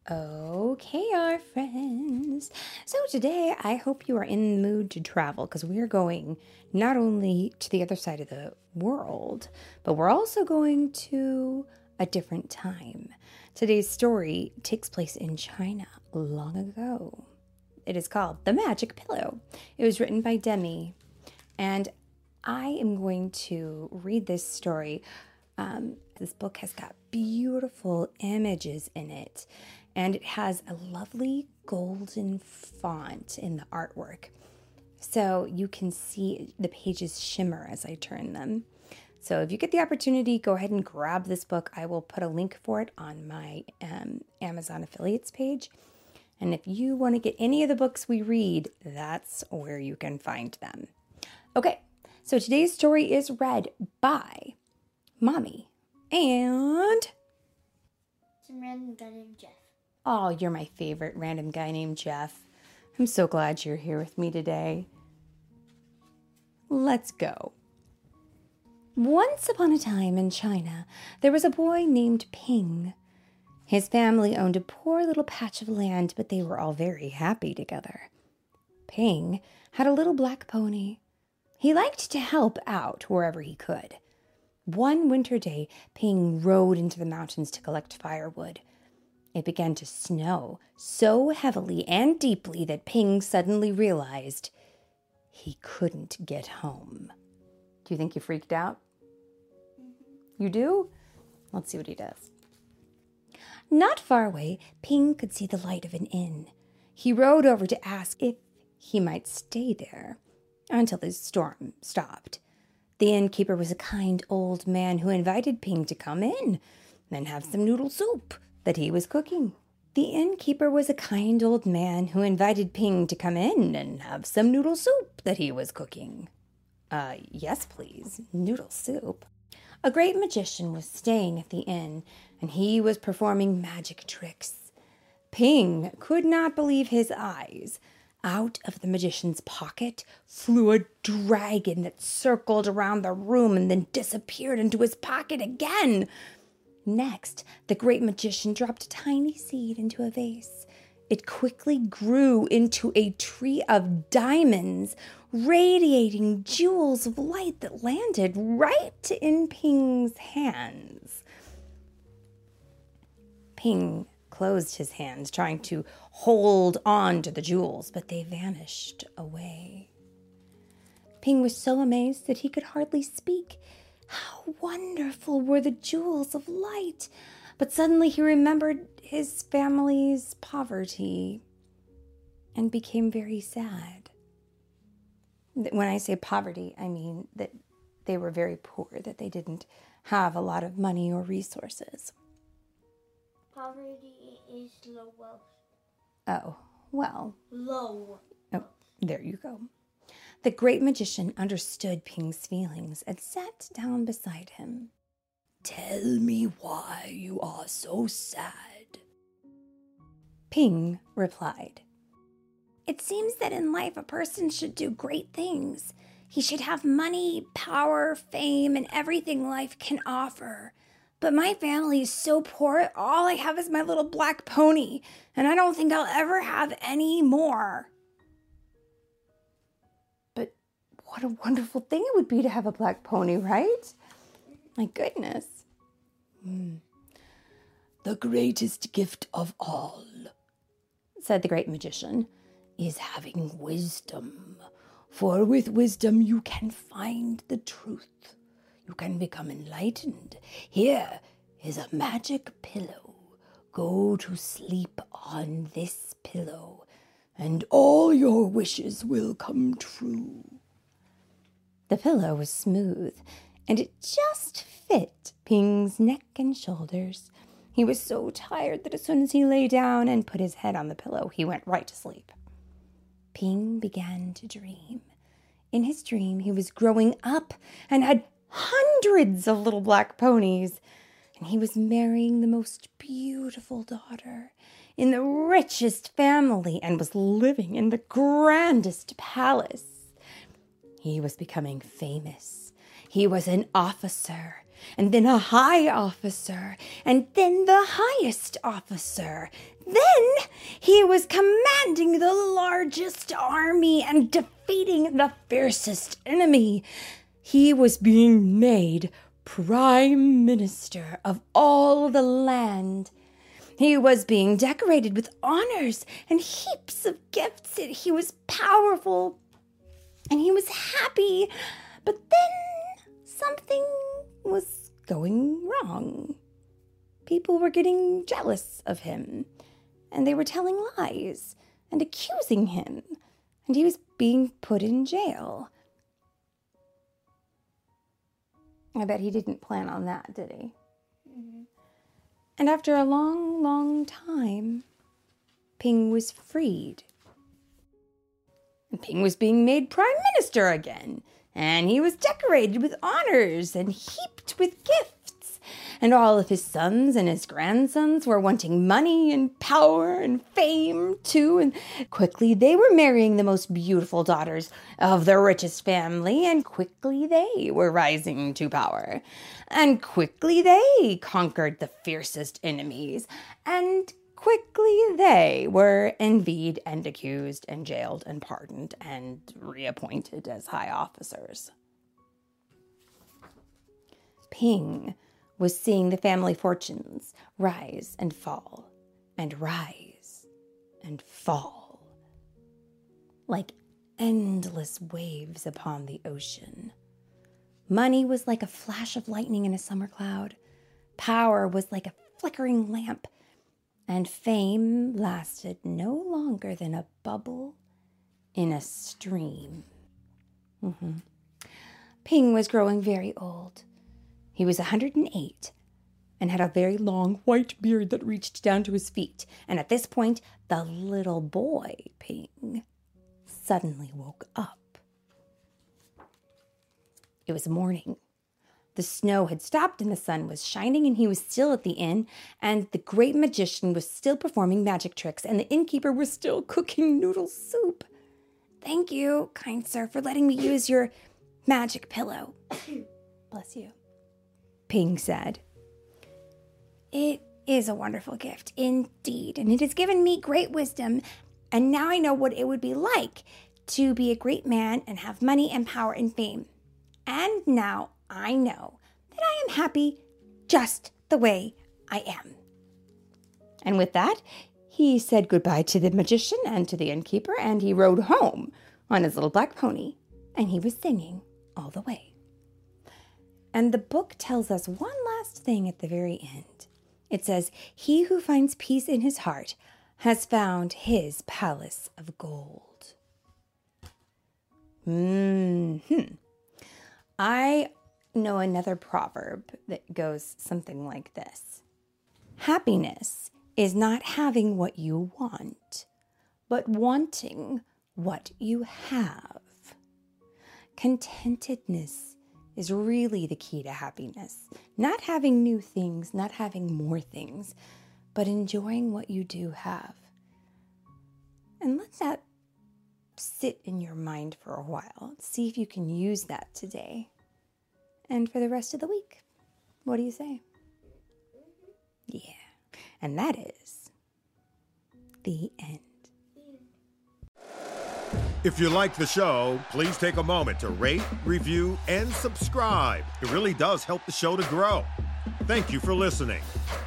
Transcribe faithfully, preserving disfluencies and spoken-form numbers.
Okay, our friends. So today I hope you are in the mood to travel because we are going not only to the other side of the world, but we're also going to a different time. Today's story takes place in China long ago. It is called The Magic Pillow. It was written by Demi, and I am going to read this story. Um, this book has got beautiful images in it, and it has a lovely golden font in the artwork. So you can see the pages shimmer as I turn them. So if you get the opportunity, go ahead and grab this book. I will put a link for it on my um, Amazon affiliates page. And if you want to get any of the books we read, that's where you can find them. Okay, so today's story is read by Mommy and some random guy named Jeff. Oh, you're my favorite random guy named Jeff. I'm so glad you're here with me today. Let's go. Once upon a time in China, there was a boy named Ping. His family owned a poor little patch of land, but they were all very happy together. Ping had a little black pony. He liked to help out wherever he could. One winter day, Ping rode into the mountains to collect firewood. It began to snow so heavily and deeply that Ping suddenly realized he couldn't get home. Do you think he freaked out? Mm-hmm. You do? Let's see what he does. Not far away, Ping could see the light of an inn. He rode over to ask if he might stay there until the storm stopped. The innkeeper was a kind old man who invited Ping to come in and have some noodle soup that he was cooking. The innkeeper was a kind old man who invited Ping to come in and have some noodle soup that he was cooking. Uh, yes, please, noodle soup. A great magician was staying at the inn, and he was performing magic tricks. Ping could not believe his eyes. Out of the magician's pocket flew a dragon that circled around the room and then disappeared into his pocket again. Next, the great magician dropped a tiny seed into a vase. It quickly grew into a tree of diamonds, radiating jewels of light that landed right in Ping's hands. Ping closed his hands, trying to hold on to the jewels, but they vanished away. Ping was so amazed that he could hardly speak. How wonderful were the jewels of light! But suddenly he remembered his family's poverty and became very sad. When I say poverty, I mean that they were very poor, that they didn't have a lot of money or resources. Poverty is low wealth. Oh, well. Low. Oh, there you go. The great magician understood Ping's feelings and sat down beside him. Tell me why you are so sad. Ping replied, It seems that in life a person should do great things. He should have money, power, fame, and everything life can offer. But my family is so poor, all I have is my little black pony, and I don't think I'll ever have any more. But what a wonderful thing it would be to have a black pony, right? My goodness. Mm. The greatest gift of all, said the great magician, is having wisdom. For with wisdom you can find the truth. You can become enlightened. Here is a magic pillow. Go to sleep on this pillow, and all your wishes will come true. The pillow was smooth, and it just fit Ping's neck and shoulders. He was so tired that as soon as he lay down and put his head on the pillow, he went right to sleep. Ping began to dream. In his dream, he was growing up and had hundreds of little black ponies, and he was marrying the most beautiful daughter in the richest family and was living in the grandest palace. He was becoming famous. He was an officer. and then a high officer, and then the highest officer. Then he was commanding the largest army and defeating the fiercest enemy. He was being made prime minister of all the land. He was being decorated with honors and heaps of gifts. He was powerful and he was happy. But then something was going wrong. People were getting jealous of him, and they were telling lies and accusing him, and he was being put in jail. I bet he didn't plan on that, did he? Mm-hmm. And after a long, long time, Ping was freed. And Ping was being made prime minister again, and he was decorated with honors and heaped with gifts. And all of his sons and his grandsons were wanting money and power and fame, too. And quickly they were marrying the most beautiful daughters of the richest family. And quickly they were rising to power. And quickly they conquered the fiercest enemies. And quickly they were envied and accused and jailed and pardoned and reappointed as high officers. Ping was seeing the family fortunes rise and fall, and rise and fall, like endless waves upon the ocean. Money was like a flash of lightning in a summer cloud. Power was like a flickering lamp, and fame lasted no longer than a bubble in a stream. Mm-hmm. Ping was growing very old. He was one hundred eight and had a very long white beard that reached down to his feet. And at this point, the little boy, Ping, suddenly woke up. It was morning. The snow had stopped and the sun was shining, and he was still at the inn, and the great magician was still performing magic tricks, and the innkeeper was still cooking noodle soup. "Thank you, kind sir, for letting me use your magic pillow." "Bless you," Ping said. "It is a wonderful gift, indeed, and it has given me great wisdom, and now I know what it would be like to be a great man and have money and power and fame. And now I know that I am happy just the way I am." And with that, he said goodbye to the magician and to the innkeeper, and he rode home on his little black pony, and he was singing all the way. And the book tells us one last thing at the very end. It says, "He who finds peace in his heart has found his palace of gold." Mm-hmm. I know another proverb that goes something like this. Happiness is not having what you want, but wanting what you have. Contentedness is really the key to happiness. Not having new things, not having more things, but enjoying what you do have. And let that sit in your mind for a while. See if you can use that today and for the rest of the week. What do you say? Yeah. And that is the end. If you like the show, please take a moment to rate, review, and subscribe. It really does help the show to grow. Thank you for listening.